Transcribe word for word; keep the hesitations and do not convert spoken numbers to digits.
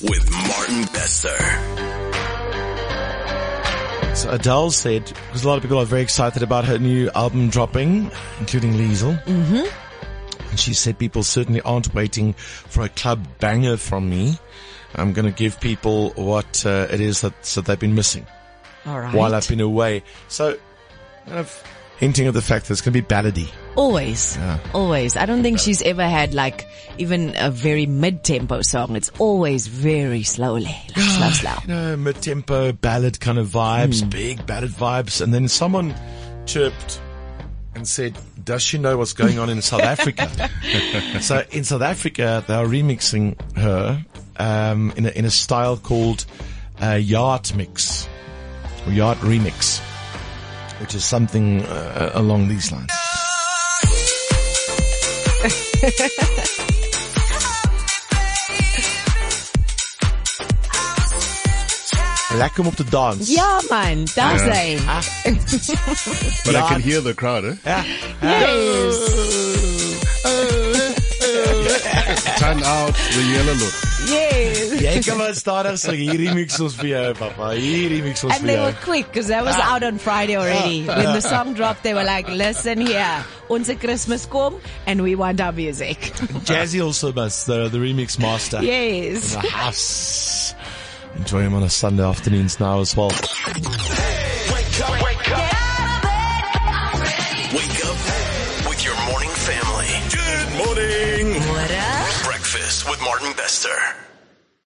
with Martin Bester. So Adele said, because a lot of people are very excited about her new album dropping, including Liesl. Mm-hmm. And she said people certainly aren't waiting for a club banger from me. I'm going to give people what uh, it is that, that they've been missing. All right. While I've been away. So, kind of hinting at the fact that it's going to be ballady. Always. Yeah. Always. I don't think she's ever had like even a very mid-tempo song. It's always very slowly. Like slow, slow. You know, mid-tempo ballad kind of vibes, Mm. big ballad vibes. And then someone chirped and said, does she know what's going on in South Africa? So in South Africa, they are remixing her um, in, a, in a style called uh, Yard Mix or Yard Remix, which is something uh, along these lines. Lekker om op te dans. Ja man, daar Ja. zijn. But I can hear the crowd, eh? Ja. Yes. Turn out the yellow look. Yes. Jy kan maar stadig sê, hier remix ons vir jou, papa. Hier remix ons And vir they jou. were quick because that was out on Friday already. When the song dropped, they were like, listen here, onze Christmas kom and we want our music. Jazzy also must, the, the remix master. Yes. In the house. Enjoy him on a Sunday afternoons now as well. Wake up, wake up. Wake up with your morning family. Good morning. What up? Breakfast with Martin Bester.